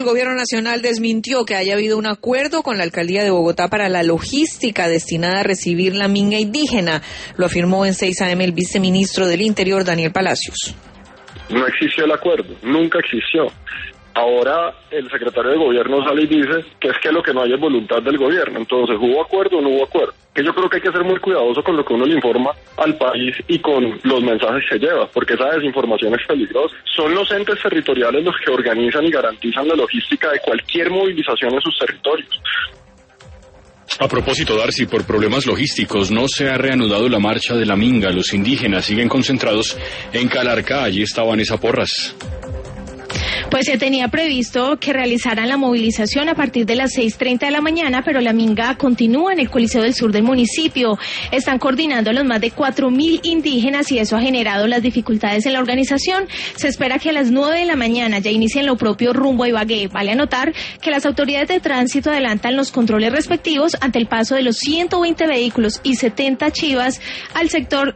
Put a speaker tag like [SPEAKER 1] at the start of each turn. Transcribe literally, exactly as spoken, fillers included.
[SPEAKER 1] El Gobierno Nacional desmintió que haya habido un acuerdo con la Alcaldía de Bogotá para la logística destinada a recibir la minga indígena. Lo afirmó en seis A M el viceministro del Interior, Daniel Palacios.
[SPEAKER 2] No existió el acuerdo, nunca existió. Ahora el secretario de Gobierno sale y dice que es que lo que no hay es voluntad del Gobierno. Entonces, ¿hubo acuerdo o no hubo acuerdo? Que yo creo que hay que ser muy cuidadoso con lo que uno le informa al país y con los mensajes que lleva, porque esa desinformación es peligrosa. Son los entes territoriales los que organizan y garantizan la logística de cualquier movilización en sus territorios.
[SPEAKER 3] A propósito, Darcy, por problemas logísticos no se ha reanudado la marcha de la minga. Los indígenas siguen concentrados en Calarcá. Allí está Vanessa Porras.
[SPEAKER 4] Pues se tenía previsto que realizaran la movilización a partir de las seis treinta de la mañana, pero la minga continúa en el Coliseo del Sur del municipio. Están coordinando a los más de cuatro mil indígenas y eso ha generado las dificultades en la organización. Se espera que a las nueve de la mañana ya inicien lo propio rumbo a Ibagué. Vale anotar que las autoridades de tránsito adelantan los controles respectivos ante el paso de los ciento veinte vehículos y setenta chivas al sector